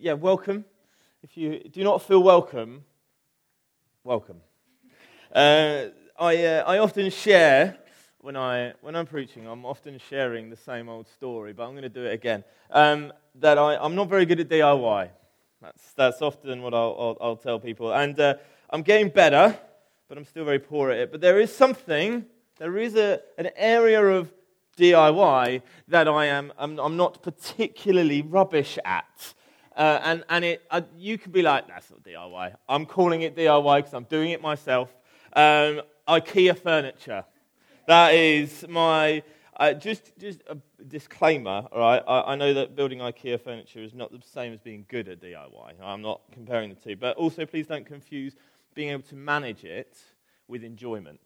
welcome. If you do not feel welcome, welcome. I often share when I'm preaching. I'm often sharing the same old story, but I'm going to do it again. That I'm not very good at DIY. That's often what I'll tell people, and I'm getting better, but I'm still very poor at it. But there is an area of DIY that I'm not particularly rubbish at. You could be like, that's not DIY. I'm calling it DIY because I'm doing it myself. IKEA furniture. That is my, just a disclaimer, all right? I know that building IKEA furniture is not the same as being good at DIY. I'm not comparing the two. But also, please don't confuse being able to manage it with enjoyment.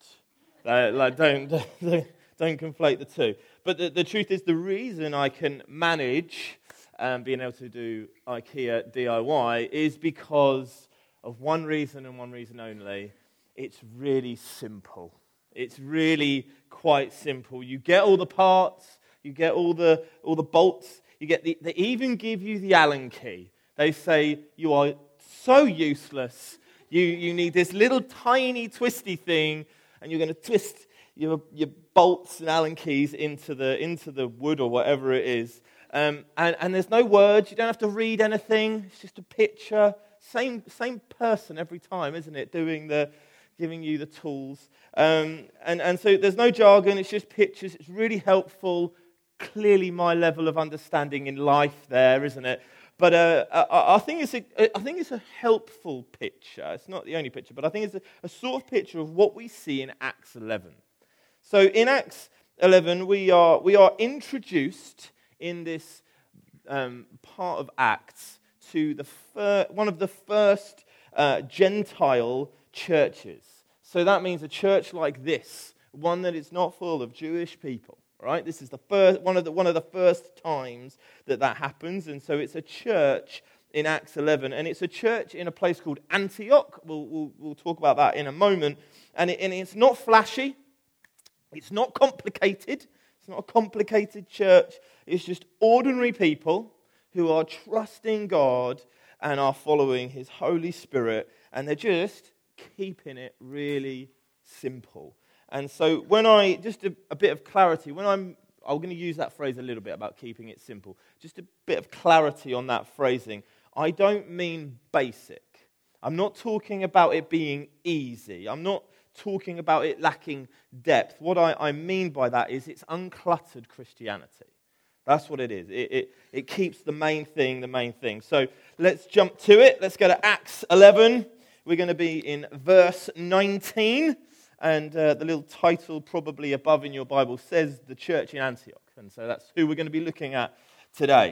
Don't conflate the two. But the truth is, the reason I can manage being able to do IKEA DIY is because of one reason and one reason only. It's really simple. It's really quite simple. You get all the parts, you get all the bolts, they even give you the Allen key. They say you are so useless. You need this little tiny twisty thing, and you're going to twist your bolts and Allen keys into the wood or whatever it is. And there's no words. You don't have to read anything. It's just a picture. Same person every time, isn't it? Giving you the tools. And so there's no jargon. It's just pictures. It's really helpful. Clearly, my level of understanding in life there, isn't it? But I think it's a helpful picture. It's not the only picture, but I think it's a sort of picture of what we see in Acts 11. So in Acts 11, we are introduced in this part of Acts to one of the first Gentile churches. So that means a church like this, one that is not full of Jewish people. Right? This is one of the first times that happens, and so it's a church in Acts 11, and it's a church in a place called Antioch. We'll talk about that in a moment, and it's not flashy, it's not complicated, it's not a complicated church. It's just ordinary people who are trusting God and are following His Holy Spirit, and they're just keeping it really simple. And so just a bit of clarity, I'm going to use that phrase a little bit about keeping it simple. Just a bit of clarity on that phrasing. I don't mean basic. I'm not talking about it being easy. I'm not talking about it lacking depth. What I mean by that is it's uncluttered Christianity. That's what it is. It keeps the main thing. So let's jump to it. Let's go to Acts 11. We're going to be in verse 19. And the little title probably above in your Bible says the church in Antioch. And so that's who we're going to be looking at today.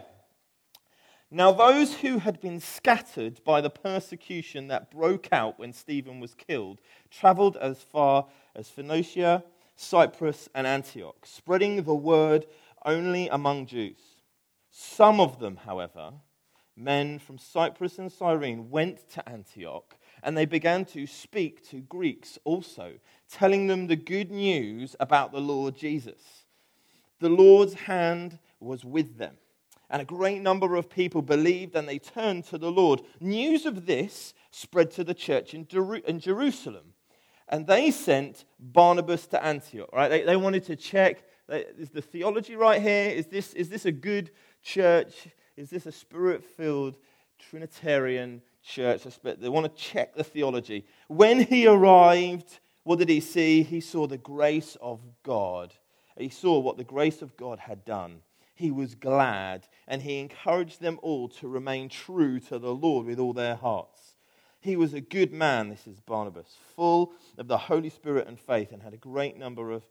Now those who had been scattered by the persecution that broke out when Stephen was killed traveled as far as Phoenicia, Cyprus, and Antioch, spreading the word only among Jews. Some of them, however, men from Cyprus and Cyrene, went to Antioch, and they began to speak to Greeks also, telling them the good news about the Lord Jesus. The Lord's hand was with them, and a great number of people believed, and they turned to the Lord. News of this spread to the church in Jerusalem, and they sent Barnabas to Antioch. Right? They wanted to check, is the theology right here? Is this a good church? Is this a spirit-filled Trinitarian church? They want to check the theology. When he arrived, what did he see? He saw the grace of God. He saw what the grace of God had done. He was glad, and he encouraged them all to remain true to the Lord with all their hearts. He was a good man, this is Barnabas, full of the Holy Spirit and faith, and a great number of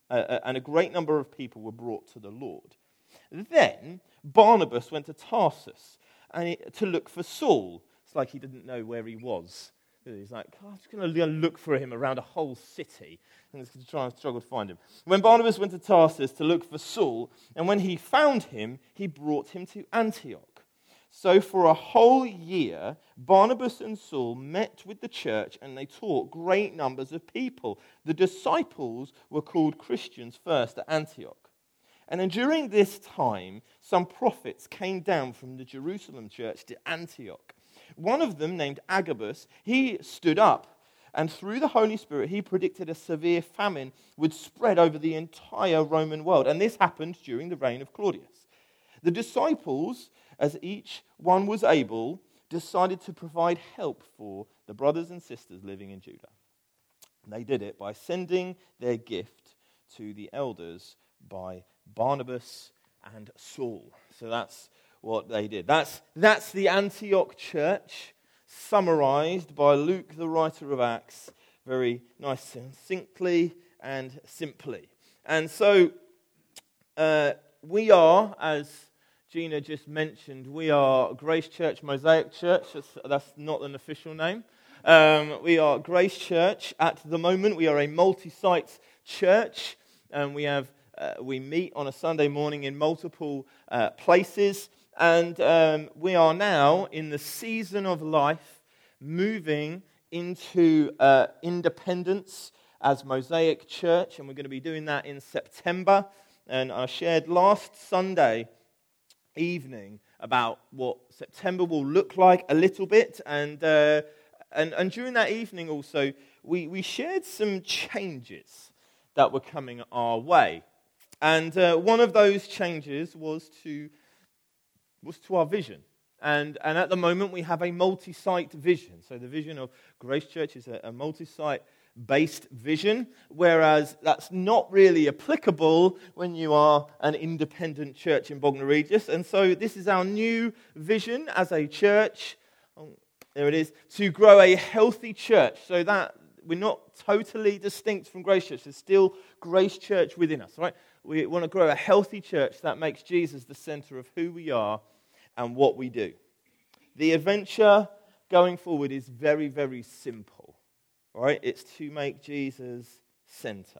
people were brought to the Lord. Then Barnabas went to Tarsus to look for Saul. It's like he didn't know where he was. He's like, I'm just going to look for him around a whole city. And he's going to try and struggle to find him. When Barnabas went to Tarsus to look for Saul, and when he found him, he brought him to Antioch. So for a whole year, Barnabas and Saul met with the church, and they taught great numbers of people. The disciples were called Christians first at Antioch. And then during this time, some prophets came down from the Jerusalem church to Antioch. One of them, named Agabus, he stood up, and through the Holy Spirit, he predicted a severe famine would spread over the entire Roman world. And this happened during the reign of Claudius. The disciples, as each one was able, decided to provide help for the brothers and sisters living in Judah. They did it by sending their gift to the elders by Barnabas and Saul. So that's what they did. That's the Antioch church, summarized by Luke, the writer of Acts, very nice and succinctly and simply. And so we are, as Gina just mentioned, we are Grace Church Mosaic Church. That's not an official name. We are Grace Church at the moment. We are a multi-site church. We meet on a Sunday morning in multiple places. And we are now in the season of life moving into independence as Mosaic Church. And we're going to be doing that in September. And I shared last Sunday evening about what September will look like a little bit. And during that evening also, we shared some changes that were coming our way. And one of those changes was to our vision. And at the moment, we have a multi-site vision. So the vision of Grace Church is a multi-site-based vision, whereas that's not really applicable when you are an independent church in Bognor Regis. And so this is our new vision as a church. There it is, to grow a healthy church, so that we're not totally distinct from Grace Church. There's still Grace Church within us, right? We want to grow a healthy church that makes Jesus the center of who we are and what we do. The adventure going forward is very, very simple, all right? It's to make Jesus center.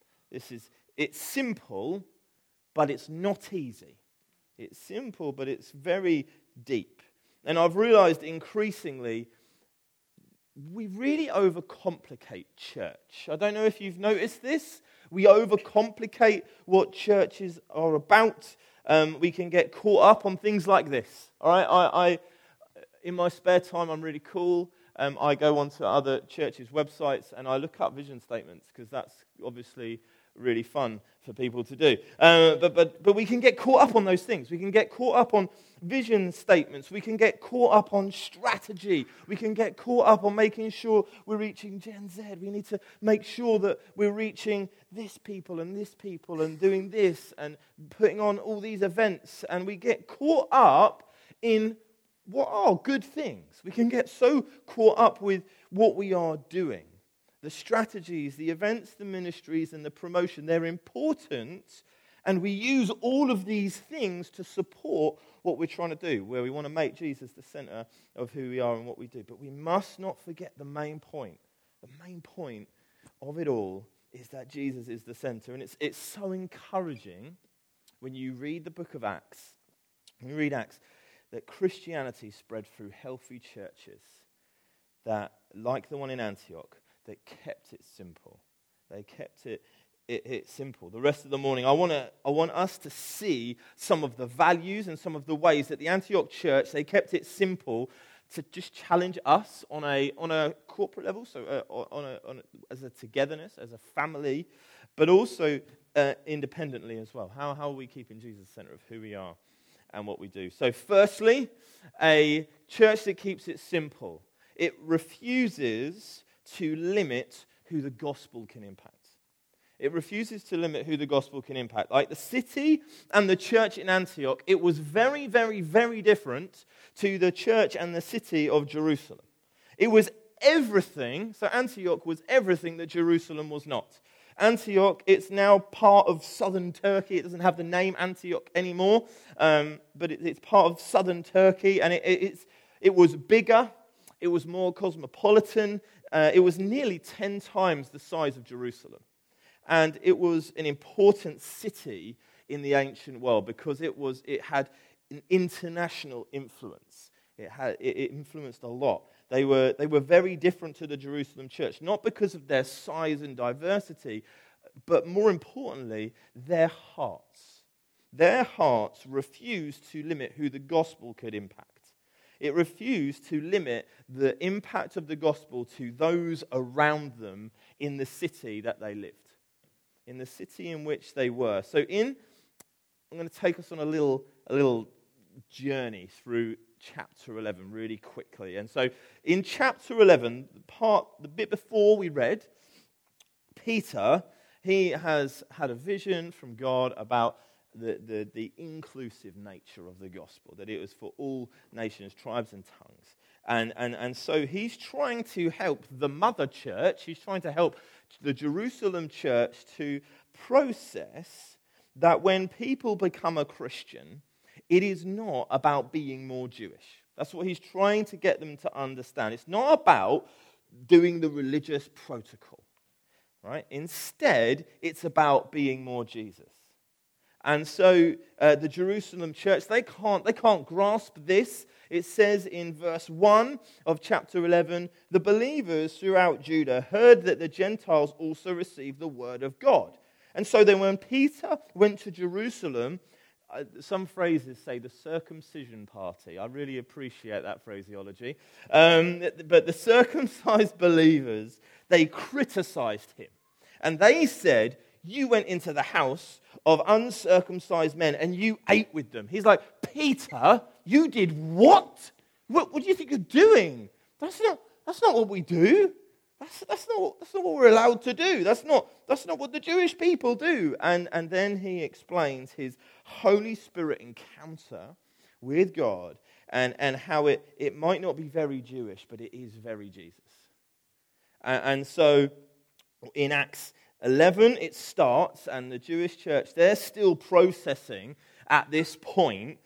It's simple, but it's not easy. It's simple, but it's very deep. And I've realized increasingly, we really overcomplicate church. I don't know if you've noticed this. We overcomplicate what churches are about. We can get caught up on things like this. All right, I in my spare time, I'm really cool. I go onto other churches' websites and I look up vision statements because that's obviously really fun for people to do. But we can get caught up on those things. We can get caught up on vision statements. We can get caught up on strategy. We can get caught up on making sure we're reaching Gen Z. We need to make sure that we're reaching this people and doing this and putting on all these events. And we get caught up in what are good things. We can get so caught up with what we are doing. The strategies, the events, the ministries, and the promotion, they're important, and we use all of these things to support what we're trying to do, where we want to make Jesus the center of who we are and what we do. But we must not forget the main point. The main point of it all is that Jesus is the center. And it's so encouraging when you read the book of Acts, that Christianity spread through healthy churches that, like the one in Antioch, that kept it simple. They kept it simple. The rest of the morning, I want us to see some of the values and some of the ways that the Antioch church, they kept it simple to just challenge us on a corporate level, so as a togetherness, as a family, but also independently as well. How are we keeping Jesus the center of who we are and what we do? So firstly, a church that keeps it simple. It refuses to limit who the gospel can impact. It refuses to limit who the gospel can impact. Like the city and the church in Antioch, it was very, very, very different to the church and the city of Jerusalem. It was everything, so Antioch was everything that Jerusalem was not. Antioch, it's now part of southern Turkey. It doesn't have the name Antioch anymore, but it's part of southern Turkey, and it was bigger. It was more cosmopolitan. It was nearly 10 times the size of Jerusalem. And it was an important city in the ancient world because it had an international influence. It influenced a lot. They were very different to the Jerusalem church, not because of their size and diversity, but more importantly, their hearts. their hearts refused to limit who the gospel could impact. It refused to limit the impact of the gospel to those around them in the city that they lived, in the city in which they were. So I'm going to take us on a little journey through chapter 11 really quickly. And so in chapter 11, the bit before we read, Peter, he has had a vision from God about the inclusive nature of the gospel, that it was for all nations, tribes, and tongues. And so he's trying to help the mother church, he's trying to help the Jerusalem church to process that when people become a Christian, it is not about being more Jewish. That's what he's trying to get them to understand. It's not about doing the religious protocol, right? Instead, it's about being more Jesus. And so the Jerusalem church, they can't grasp this. It says in verse 1 of chapter 11, the believers throughout Judah heard that the Gentiles also received the word of God. And so then when Peter went to Jerusalem, some phrases say the circumcision party. I really appreciate that phraseology. But the circumcised believers, they criticized him. And they said, you went into the house of uncircumcised men and you ate with them. He's like, Peter, you did what? What do you think you're doing? That's not what we do. That's not what we're allowed to do. That's not what the Jewish people do. And then he explains his Holy Spirit encounter with God and how it might not be very Jewish, but it is very Jesus. And so in Acts 11, it starts, and the Jewish church, they're still processing at this point.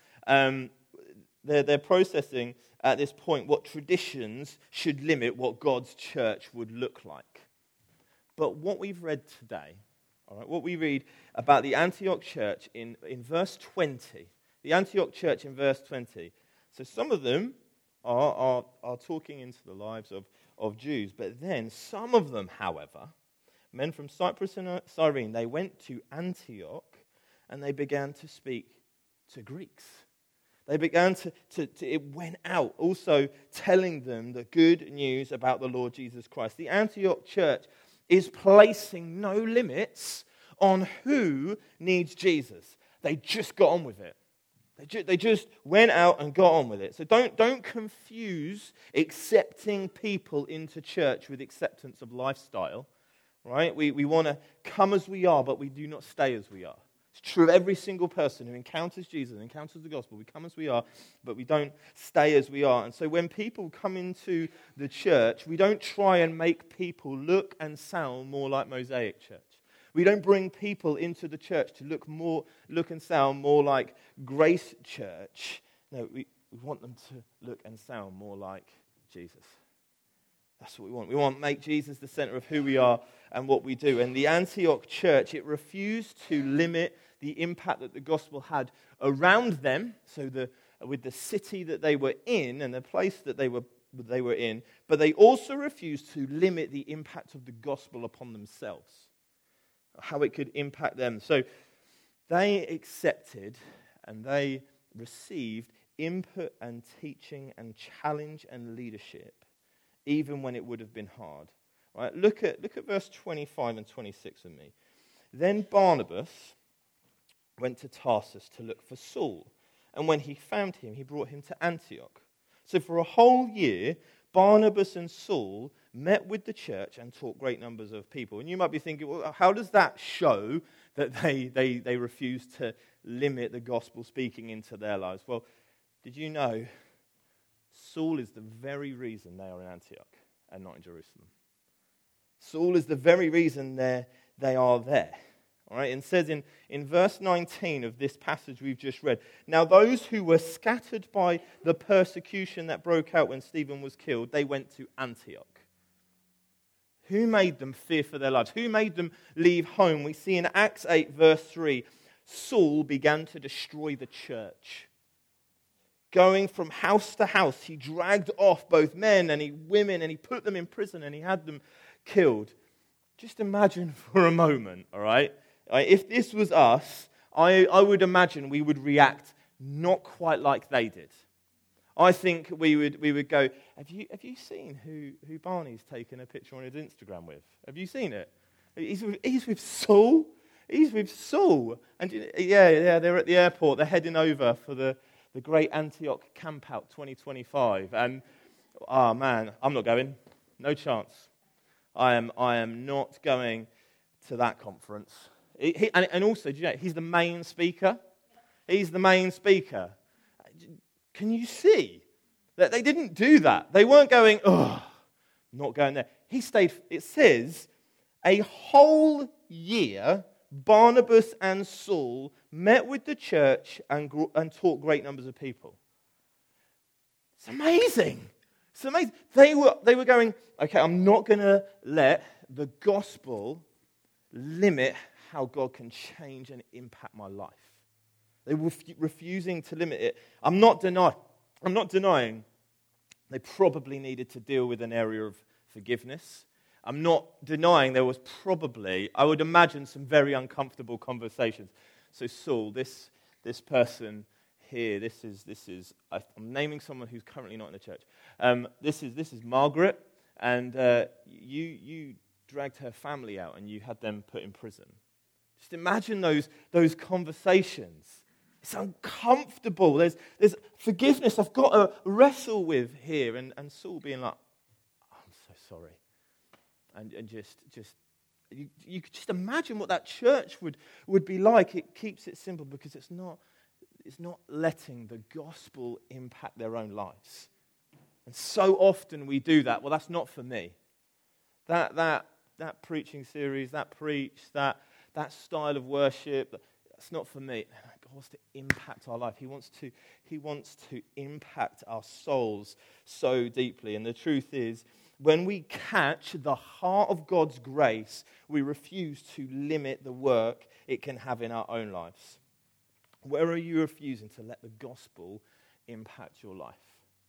They're processing at this point what traditions should limit what God's church would look like. But what we've read today, all right, what we read about the Antioch church in verse 20, the Antioch church in verse 20. So some of them are talking into the lives of Jews, but then some of them, however, men from Cyprus and Cyrene, they went to Antioch and they began to speak to Greeks. They began it went out also telling them the good news about the Lord Jesus Christ. The Antioch church is placing no limits on who needs Jesus. They just got on with it. They just went out and got on with it. So don't confuse accepting people into church with acceptance of lifestyle. Right? We want to come as we are, but we do not stay as we are. It's true of every single person who encounters Jesus, encounters the gospel. We come as we are, but we don't stay as we are. And so when people come into the church, we don't try and make people look and sound more like Mosaic Church. We don't bring people into the church to look and sound more like Grace Church. No, we want them to look and sound more like Jesus. That's what we want. We want to make Jesus the center of who we are and what we do. And the Antioch church, it refused to limit the impact that the gospel had around them, so with the city that they were in and the place that they were in, but they also refused to limit the impact of the gospel upon themselves, how it could impact them. So they accepted and they received input and teaching and challenge and leadership, even when it would have been hard. Right? Look at verse 25 and 26 with me. Then Barnabas went to Tarsus to look for Saul, and when he found him, he brought him to Antioch. So for a whole year, Barnabas and Saul met with the church and taught great numbers of people. And you might be thinking, well, how does that show that they refuse to limit the gospel speaking into their lives? Well, did you know Saul is the very reason they are in Antioch and not in Jerusalem? Saul is the very reason they are there. All right, and it says in verse 19 of this passage we've just read, now those who were scattered by the persecution that broke out when Stephen was killed, they went to Antioch. Who made them fear for their lives? Who made them leave home? We see in Acts 8 verse 3, Saul began to destroy the church. Going from house to house, he dragged off both men and women, and he put them in prison, and he had them killed. Just imagine for a moment, all right? If this was us, I would imagine we would react not quite like they did. I think we would go, have you seen who Barney's taken a picture on his Instagram with? Have you seen it? He's with Saul. He's with Saul. And yeah, they're at the airport. They're heading over for the Great Antioch Campout 2025. And, man, I'm not going. No chance. I am not going to that conference. And also, do you know, he's the main speaker. He's the main speaker. Can you see that they didn't do that? They weren't going, not going there. He stayed, it says, a whole year, Barnabas and Saul met with the church and taught great numbers of people. It's amazing. It's amazing. They were going, okay, I'm not going to let the gospel limit how God can change and impact my life. They were refusing to limit it. I'm not denying they probably needed to deal with an area of forgiveness. I'm not denying there was probably, I would imagine, some very uncomfortable conversations. So Saul, this person here, this is I'm naming someone who's currently not in the church. This is Margaret, and you dragged her family out and you had them put in prison. Just imagine those conversations. It's uncomfortable. There's forgiveness I've got to wrestle with here. And Saul being like, I'm so sorry. And just you could just imagine what that church would be like. It keeps it simple because it's not letting the gospel impact their own lives. And so often we do that. Well, that's not for me. That preaching series, that preach, that style of worship, that's not for me. God wants to impact our life. He wants to impact our souls so deeply. And the truth is, when we catch the heart of God's grace, we refuse to limit the work it can have in our own lives. Where are you refusing to let the gospel impact your life?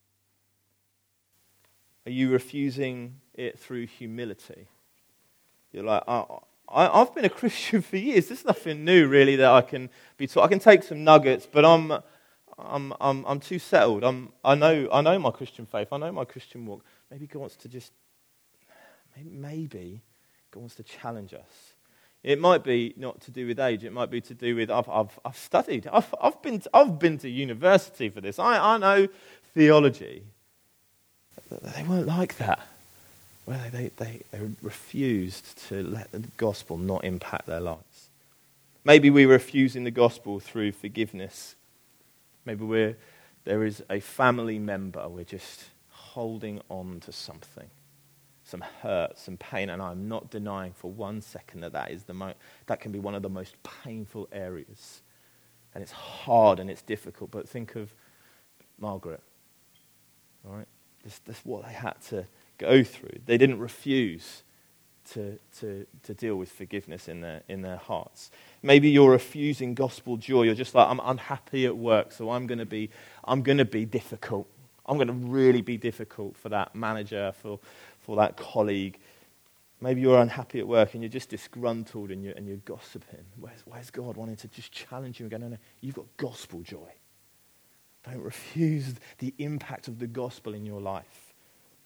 Are you refusing it through humility? You're like, I've been a Christian for years. There's nothing new really that I can be taught. I can take some nuggets, but I'm too settled. I know my Christian faith. I know my Christian walk. Maybe God wants to maybe God wants to challenge us. It might be not to do with age. It might be to do with I've studied. I've been to university for this. I know theology. They weren't like that. Well, they refused to let the gospel not impact their lives. Maybe we're refusing the gospel through forgiveness. Maybe there is a family member, we're just holding on to something, some hurt, some pain, and I'm not denying for 1 second that can be one of the most painful areas. And it's hard and it's difficult, but think of Margaret, all right? That's what they had to go through. They didn't refuse to deal with forgiveness in their hearts. Maybe you're refusing gospel joy. You're just like, I'm unhappy at work, so I'm going to be difficult. I'm going to really be difficult for that manager, for that colleague. Maybe you're unhappy at work and you're just disgruntled and you're gossiping. Where's God wanting to just challenge you and go, no, you've got gospel joy. Don't refuse the impact of the gospel in your life.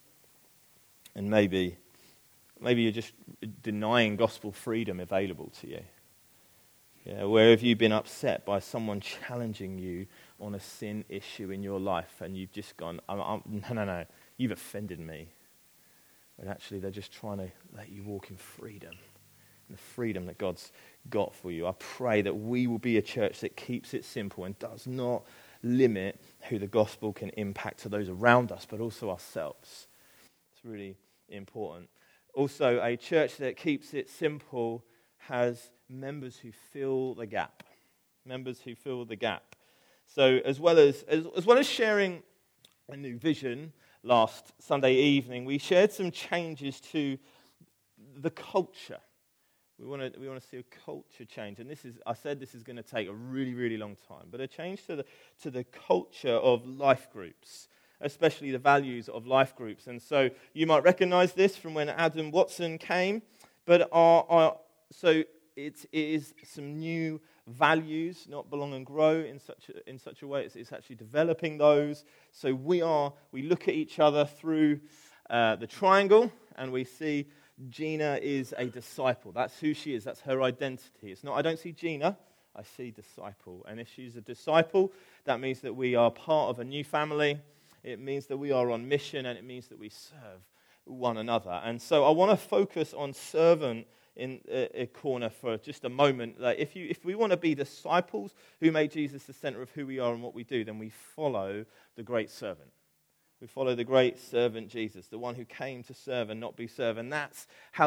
And maybe you're just denying gospel freedom available to you. Yeah, where have you been upset by someone challenging you on a sin issue in your life and you've just gone, no, you've offended me. But actually they're just trying to let you walk in freedom. The freedom that God's got for you. I pray that we will be a church that keeps it simple and does not limit who the gospel can impact to those around us, but also ourselves. It's really important. Also, a church that keeps it simple has members who fill the gap. Members who fill the gap. So as well as sharing a new vision last Sunday evening, we shared some changes to the culture. We want to see a culture change, and I said this is going to take a really, really long time. But a change to the culture of life groups, especially the values of life groups. And so you might recognize this from when Adam Watson came. But so it is some new values, not belong and grow in such a way. It's actually developing those. So we look at each other through the triangle, and we see Gina is a disciple. That's who she is. That's her identity. It's not, I don't see Gina, I see disciple. And if she's a disciple, that means that we are part of a new family. It means that we are on mission, and it means that we serve one another. And so I want to focus on servant in a corner for just a moment. That if we want to be disciples who make Jesus the center of who we are and what we do, then we follow the great servant. We follow the great servant Jesus, the one who came to serve and not be served. And that's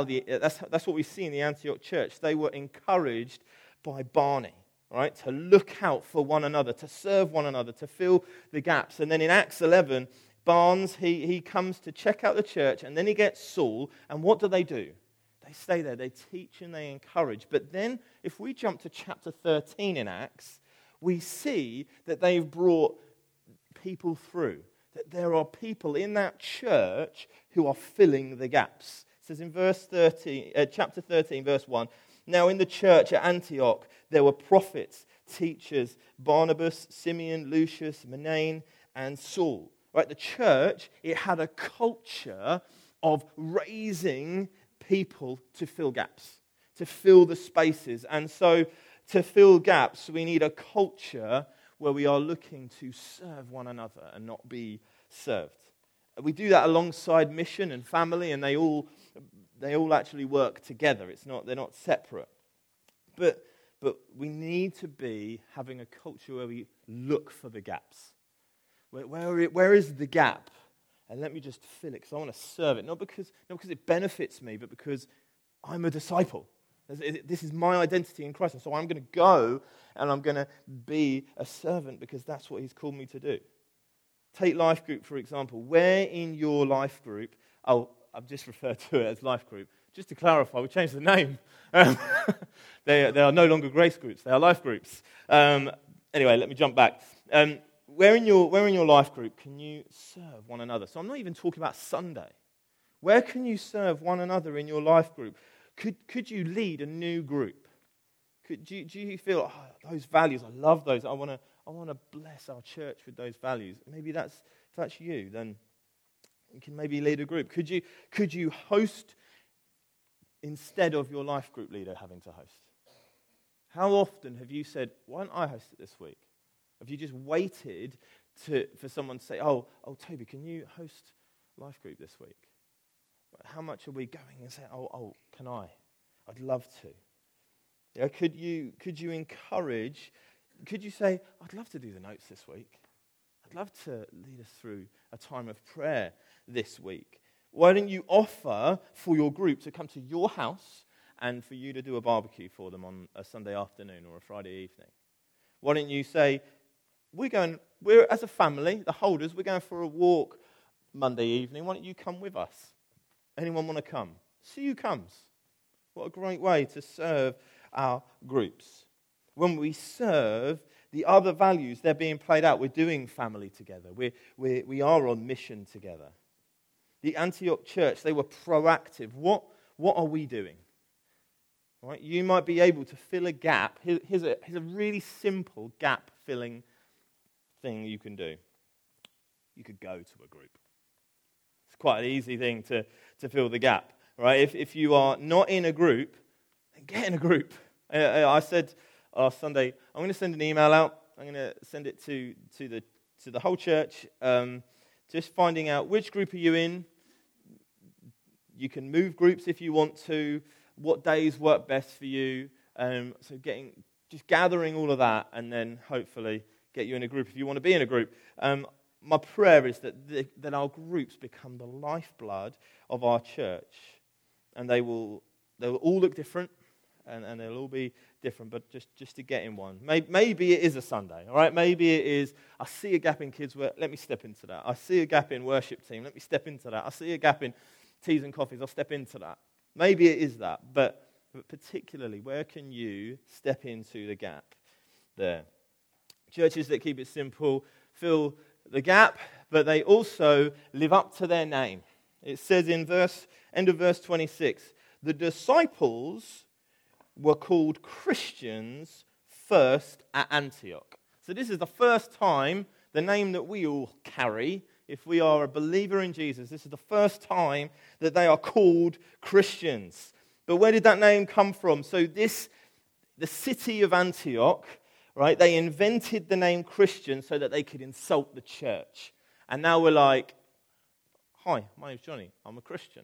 what we see in the Antioch church. They were encouraged by Barney, right, to look out for one another, to serve one another, to fill the gaps. And then in Acts 11, Barnes, he comes to check out the church, and then he gets Saul. And what do? They stay there, they teach and they encourage. But then if we jump to chapter 13 in Acts, we see that they've brought people through. That there are people in that church who are filling the gaps. It says in chapter 13, verse 1, now in the church at Antioch, there were prophets, teachers, Barnabas, Simeon, Lucius, Manaen, and Saul. Right, the church, it had a culture of raising people to fill gaps, to fill the spaces. And so to fill gaps, we need a culture where we are looking to serve one another and not be served. We do that alongside mission and family, and they all actually work together. They're not separate. But we need to be having a culture where we look for the gaps. Where is the gap? And let me just fill it, because I want to serve it. Not because it benefits me, but because I'm a disciple. This is my identity in Christ. And so I'm going to go and I'm going to be a servant because that's what he's called me to do. Take life group, for example. Where in your life group, I've just referred to it as life group. Just to clarify, we changed the name. They are no longer grace groups. They are life groups. Anyway, let me jump back. Where in your life group can you serve one another? So I'm not even talking about Sunday. Where can you serve one another in your life group? Could you lead a new group? Do you feel those values? I love those. I want to bless our church with those values. Maybe if that's you, then you can maybe lead a group. Could you host instead of your life group leader having to host? How often have you said, "Why don't I host it this week?" Have you just waited for someone to say, "Oh, Toby, can you host life group this week?" How much are we going and saying, "Oh, can I? I'd love to." Yeah, could you encourage? Could you say, "I'd love to do the notes this week. I'd love to lead us through a time of prayer this week." Why don't you offer for your group to come to your house and for you to do a barbecue for them on a Sunday afternoon or a Friday evening? Why don't you say, we're as a family, the Holders, we're going for a walk Monday evening. Why don't you come with us? Anyone want to come? See who comes. What a great way to serve our groups. When we serve, the other values, they're being played out. We're doing family together. We are on mission together. The Antioch church, they were proactive. What are we doing? Right? You might be able to fill a gap. Here's a really simple gap-filling thing you can do. You could go to a group. It's quite an easy thing to fill the gap. Right? If you are not in a group, then get in a group. I said last Sunday, I'm going to send an email out. I'm going to send it to the whole church, just finding out which group are you in. You can move groups if you want to. What days work best for you? So just gathering all of that, and then hopefully get you in a group if you want to be in a group. My prayer is that our groups become the lifeblood of our church, and they will all look different, and they'll all be different. But just to get in one, maybe it is a Sunday, all right? Maybe it is. I see a gap in kids' work. Let me step into that. I see a gap in worship team. Let me step into that. I see a gap in teas and coffees. I'll step into that. Maybe it is that, but particularly, where can you step into the gap there? Churches that keep it simple fill the gap, but they also live up to their name. It says in end of verse 26, the disciples were called Christians first at Antioch. So this is the first time the name that we all carry, if we are a believer in Jesus, this is the first time that they are called Christians. But where did that name come from? So the city of Antioch, right, they invented the name Christian so that they could insult the church. And now we're like, hi, my name's Johnny, I'm a Christian.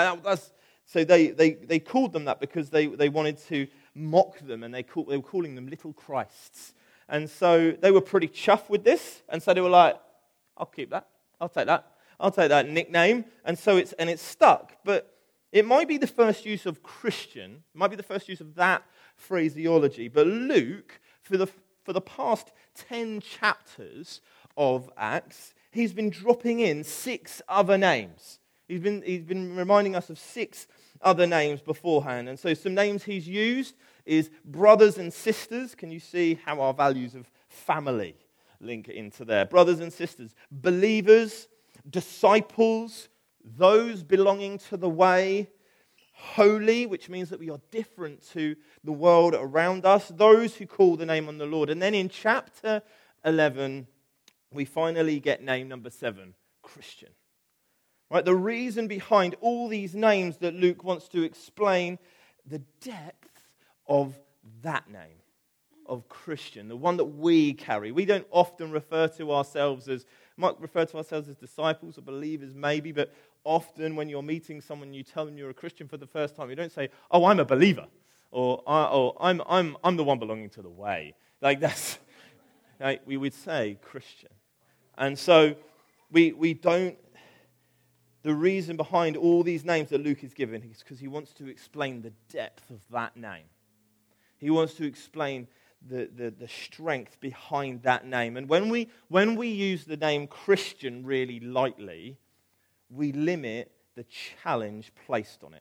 So they called them that because they wanted to mock them, and they were calling them little Christs. And so they were pretty chuffed with this, and so they were like, I'll keep that, I'll take that nickname, and so it's stuck. But it might be the first use of Christian, it might be the first use of that phraseology, but Luke, for the past 10 chapters of Acts, he's been dropping in 6 other names. He's been reminding us of 6 other names beforehand. And so some names he's used is brothers and sisters. Can you see how our values of family link into there? Brothers and sisters, believers, disciples, those belonging to the way, holy, which means that we are different to the world around us, those who call the name on the Lord. And then in chapter 11, we finally get name number 7, Christian. Right, the reason behind all these names that Luke wants to explain the depth of that name, of Christian, the one that we carry. We don't often refer to ourselves as disciples or believers maybe, but often when you're meeting someone, you tell them you're a Christian for the first time, you don't say, oh, I'm a believer, or I'm the one belonging to the way. Like that's, like we would say Christian. And so we don't. The reason behind all these names that Luke is given is because he wants to explain the depth of that name. He wants to explain the strength behind that name. And when we use the name Christian really lightly, we limit the challenge placed on it.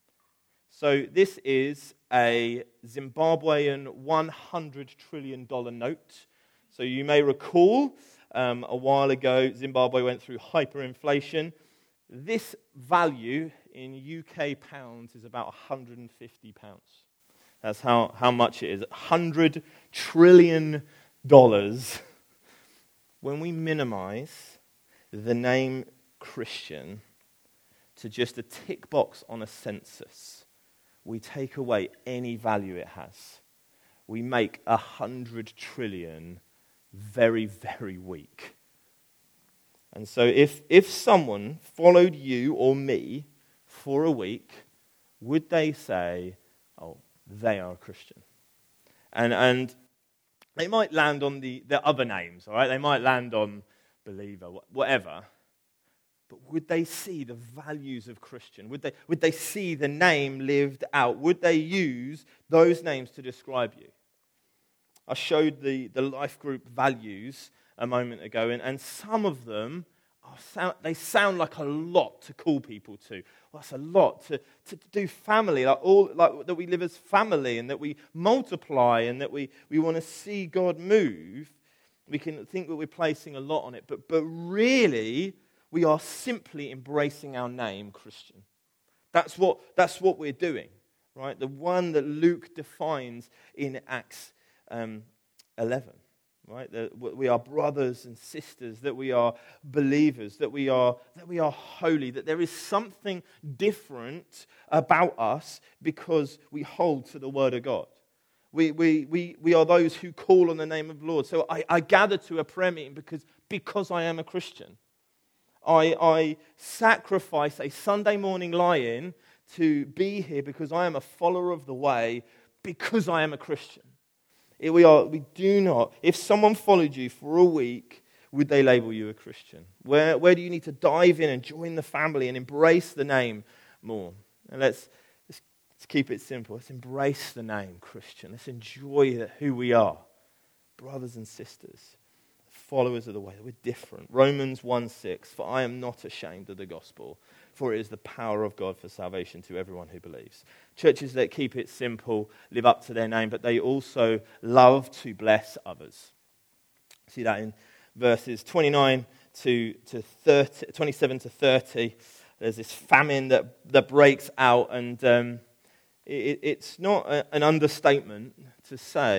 So this is a Zimbabwean $100 trillion note. So you may recall a while ago, Zimbabwe went through hyperinflation. This value in UK pounds is about £150. That's how much it is. $100 trillion. When we minimize the name Christian to just a tick box on a census, we take away any value it has. We make 100 trillion very, very weak. And so if someone followed you or me for a week, would they say, oh, they are a Christian? And they might land on the other names, all right? They might land on believer, whatever. But would they see the values of Christian? Would they see the name lived out? Would they use those names to describe you? I showed the life group values a moment ago, and some of them they sound like a lot to call people to. Well, that's a lot to do family, like that we live as family, and that we multiply, and that we want to see God move. We can think that we're placing a lot on it, but really we are simply embracing our name, Christian. That's what we're doing, right? The one that Luke defines in Acts 11, right? That we are brothers and sisters, that we are believers, that we are holy, that there is something different about us because we hold to the Word of God. We are those who call on the name of the Lord. So I gather to a prayer meeting because I am a Christian. I sacrifice a Sunday morning lie-in to be here because I am a follower of the way, because I am a Christian. We do not. If someone followed you for a week, would they label you a Christian? Where do you need to dive in and join the family and embrace the name more? And let's keep it simple. Let's embrace the name Christian. Let's enjoy who we are. Brothers and sisters, followers of the way. We're different. Romans 1:6, for I am not ashamed of the gospel, for it is the power of God for salvation to everyone who believes. Churches that keep it simple live up to their name, but they also love to bless others. See that in verses 29 to 30, 27 to 30. There's this famine that breaks out, and it's not an understatement to say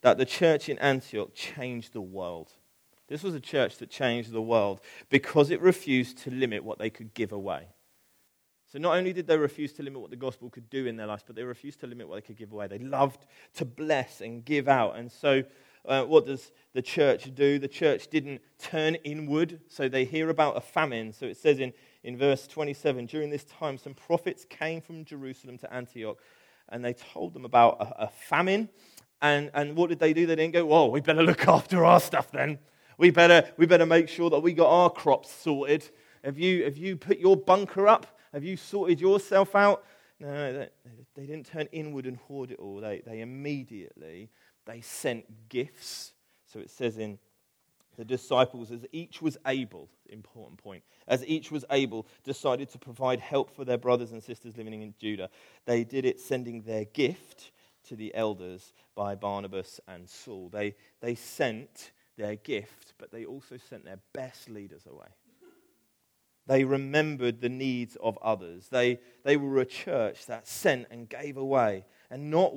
that the church in Antioch changed the world. This was a church that changed the world because it refused to limit what they could give away. So not only did they refuse to limit what the gospel could do in their lives, but they refused to limit what they could give away. They loved to bless and give out. And so what does the church do? The church didn't turn inward. So they hear about a famine. So it says in verse 27, during this time, some prophets came from Jerusalem to Antioch, and they told them about a famine. And what did they do? They didn't go, "Whoa, we better look after our stuff then. We better make sure that we got our crops sorted. Have you put your bunker up? Have you sorted yourself out?" No, they didn't turn inward and hoard it all. They immediately sent gifts. So it says in the disciples, as each was able, important point, as each was able, decided to provide help for their brothers and sisters living in Judah. They did it sending their gift to the elders by Barnabas and Saul. They sent their gift, but they also sent their best leaders away. They remembered the needs of others. They were a church that sent and gave away, and not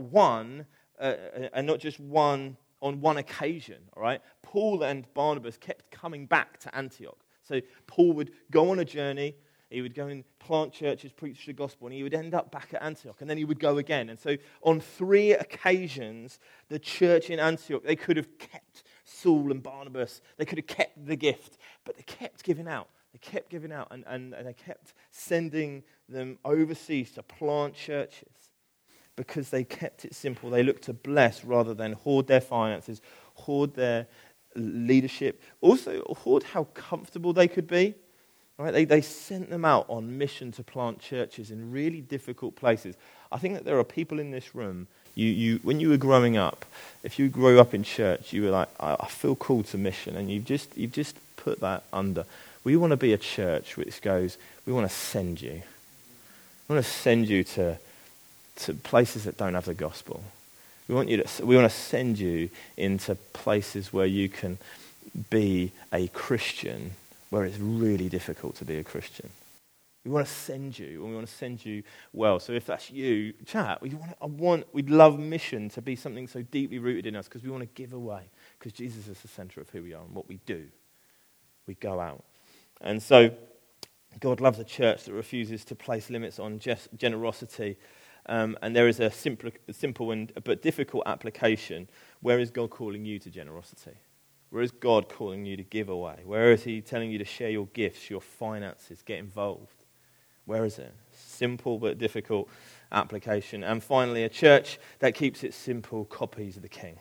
just one on one occasion. All right, Paul and Barnabas kept coming back to Antioch. So Paul would go on a journey. He would go and plant churches, preach the gospel, and he would end up back at Antioch, and then he would go again. And so on 3 occasions, the church in Antioch, they could have kept Saul and Barnabas. They could have kept the gift, but they kept giving out. They kept giving out, and they kept sending them overseas to plant churches because they kept it simple. They looked to bless rather than hoard their finances, hoard their leadership, also hoard how comfortable they could be. Right? They sent them out on mission to plant churches in really difficult places. I think that there are people in this room, you when you were growing up, if you grew up in church, you were like, I feel called to mission, and you've just put that under. We want to be a church which goes, we want to send you. We want to send you to places that don't have the gospel. We want to send you into places where you can be a Christian, where it's really difficult to be a Christian. We want to send you, and we want to send you well. So if that's you, chat. We'd love mission to be something so deeply rooted in us because we want to give away. Because Jesus is the center of who we are and what we do. We go out. And so God loves a church that refuses to place limits on generosity. And there is a simple but difficult application. Where is God calling you to generosity? Where is God calling you to give away? Where is he telling you to share your gifts, your finances, get involved? Where is it? Simple but difficult application. And finally, a church that keeps it simple copies the King.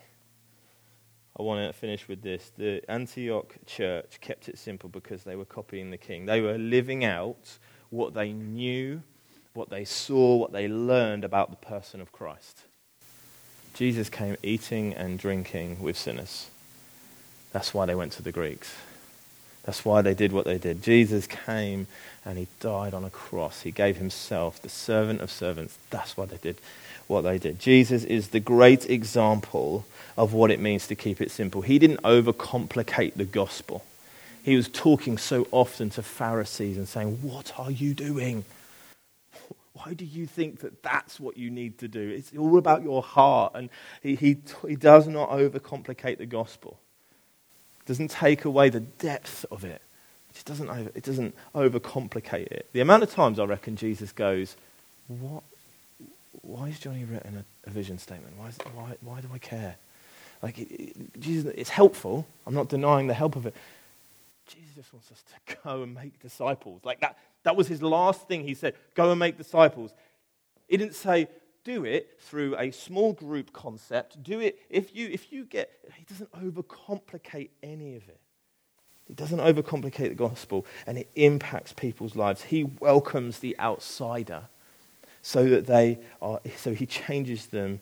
I want to finish with this. The Antioch church kept it simple because they were copying the King. They were living out what they knew, what they saw, what they learned about the person of Christ. Jesus came eating and drinking with sinners. That's why they went to the Greeks. That's why they did what they did. Jesus came and he died on a cross. He gave himself, the servant of servants. That's why they did what they did. Jesus is the great example of what it means to keep it simple. He didn't overcomplicate the gospel. He was talking so often to Pharisees and saying, "What are you doing? Why do you think that that's what you need to do? It's all about your heart." And he does not overcomplicate the gospel. Doesn't take away the depth of it. It doesn't overcomplicate it. The amount of times I reckon Jesus goes, "What? Why has Johnny written a vision statement? Why do I care?" Like Jesus, it's helpful. I'm not denying the help of it. Jesus just wants us to go and make disciples. Like that was his last thing he said. Go and make disciples. He didn't say, do it through a small group concept. Do it if you get. He doesn't overcomplicate any of it. He doesn't overcomplicate the gospel, and it impacts people's lives. He welcomes the outsider, so that they are. So he changes them.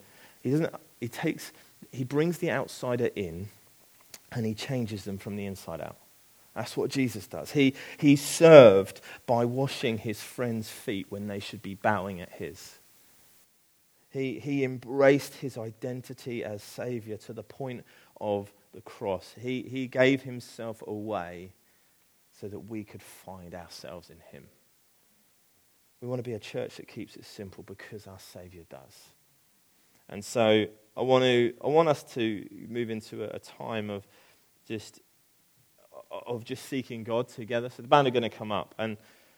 He brings the outsider in, and he changes them from the inside out. That's what Jesus does. He served by washing his friends' feet when they should be bowing at his. He embraced his identity as Savior to the point of the cross. He gave himself away so that we could find ourselves in him. We want to be a church that keeps it simple because our Savior does. And so I want us to move into a time of just seeking God together. So the band are going to come up, and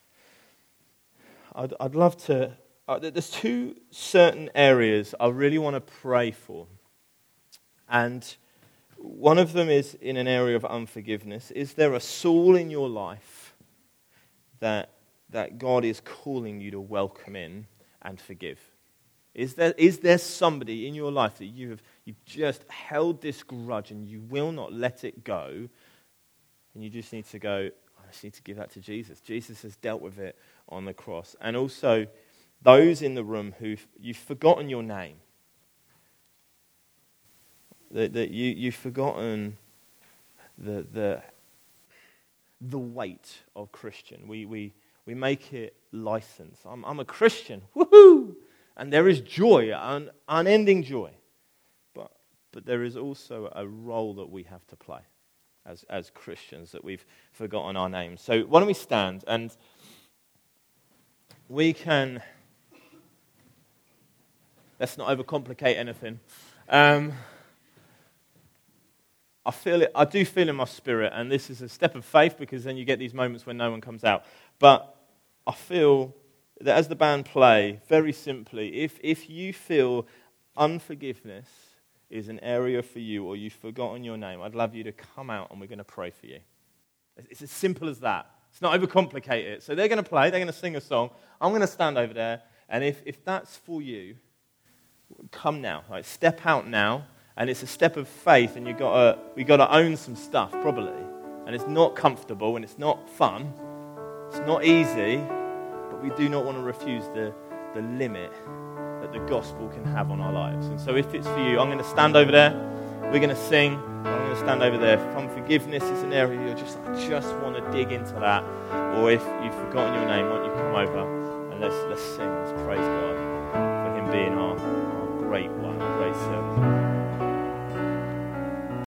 I'd love to. There's two certain areas I really want to pray for, and one of them is in an area of unforgiveness. Is there a soul in your life that God is calling you to welcome in and forgive? Is there somebody in your life that you've just held this grudge and you will not let it go, and you just need to go, I just need to give that to Jesus. Jesus has dealt with it on the cross. And also, those in the room you've forgotten your name, that you've forgotten the weight of Christian. We make it license. I'm a Christian. Woohoo! And there is joy, unending joy. But there is also a role that we have to play as Christians, that we've forgotten our names. So why don't we stand, and we can, let's not overcomplicate anything. I do feel in my spirit, and this is a step of faith, because then you get these moments when no one comes out. But I feel that as the band play, very simply, if you feel unforgiveness is an area for you, or you've forgotten your name, I'd love you to come out and we're going to pray for you. It's as simple as that. It's not overcomplicate it. So they're going to play, they're going to sing a song. I'm going to stand over there, and if that's for you, come now. Like, step out now, and it's a step of faith, and we got to own some stuff, probably. And it's not comfortable, and it's not fun. It's not easy. We do not want to refuse the limit that the gospel can have on our lives. And so if it's for you, I'm going to stand over there. We're going to sing. I'm going to stand over there. If unforgiveness is an area I just want to dig into that. Or if you've forgotten your name, why don't you come over and let's sing. Let's praise God for him being our great one, great servant.